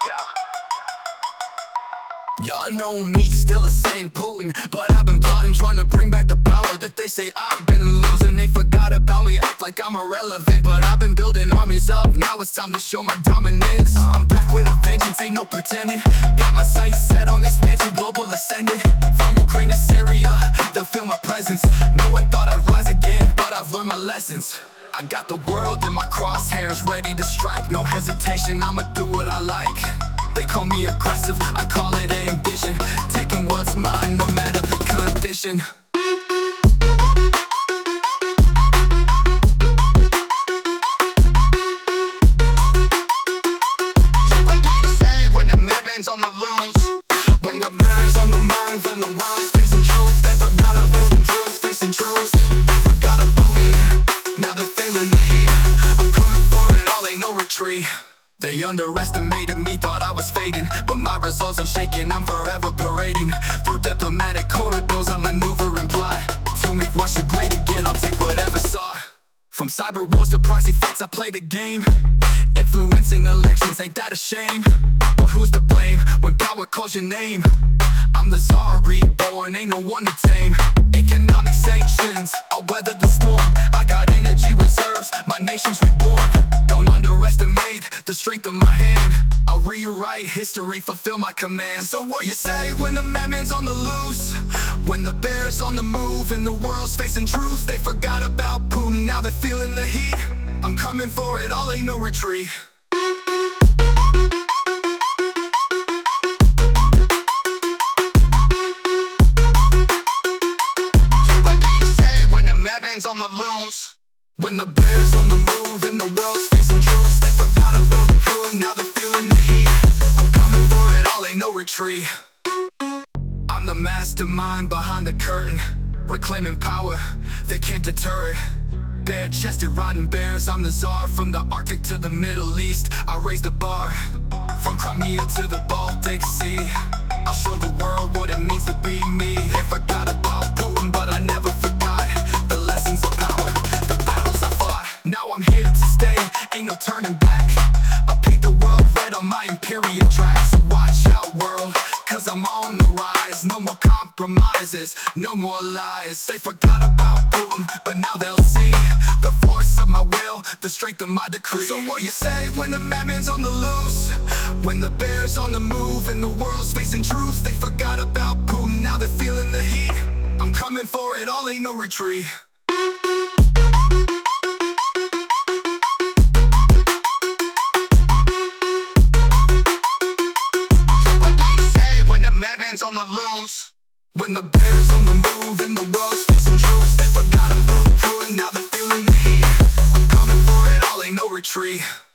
Y'all know me, still the same Putin, but I've been plotting, trying to bring back the power that they say I've been losing. They forgot about me, act like I'm irrelevant, but I've been building armies up, now it's time to show my dominance. I'm back with a vengeance, ain't no pretending. Got my sights set on expansion, global ascendant. From Ukraine to Syria, they'll feel my presence. No one thought I'd rise again, but I've learned my lessons. I got the world in my crosshairs, ready to strike. No hesitation, I'ma do what I like. They call me aggressive, I call it ambition. Taking what's mine, no matter the condition. When the madman's on the loose, when the man's on the mind, then the world's facing truth. They forgot about the truth, facing truth. Forgot about me, now they're feeling the heat. I'm coming for it, all ain't no retreat. They underestimated me, thought I was fading, but my results are shaking, I'm forever parading. Through diplomatic corridors, I maneuver and plot to make Russia great again, I'll take whatever saw. From cyber wars to proxy fights, I play the game. Influencing elections, ain't that a shame? But who's to blame when power calls your name? I'm the Tsar reborn, ain't no one to tame. Economic sanctions, I'll weather the storm. I got energy reserves, my nation's reborn. Don't underestimate the strength of my hand. I'll rewrite history, fulfill my command. So what you say when the madman's on the loose? When the bear's on the move and the world's facing truth? They forgot about Putin, now they're feeling the heat. I'm coming for it, all ain't no retreat. On the loose, when the bear's on the move and the world's facing truth, they forgot about the crew, now they're feeling the heat. I'm coming for it, all ain't no retreat. I'm the mastermind behind the curtain, reclaiming power, they can't deter it. Bare-chested riding bears, I'm the Tsar. From the Arctic to the Middle East, I raise the bar. From Crimea to the Baltic Sea, I'll show the world what it means to be me. They forgot about Putin, but I never forgot the lessons of power, the battles I fought. Now I'm here to stay, ain't no turning back. I paint the world red on my Imperial tracks. So watch out, world, cause I'm on the rise. No more compromises, no more lies. They forgot about Putin, but now they'll see the force of my will, the strength of my decree. So what you say when the madman's on the loose? When the bear's on the move and the world's facing truth? They forgot about Putin, now they're feeling the heat. I'm coming for it, all ain't no retreat. When the madman's on the loose, when the bear's on the move and the world's facing truth? They forgot about Putin, now they're feeling the heat. I'm coming for it, all ain't no retreat.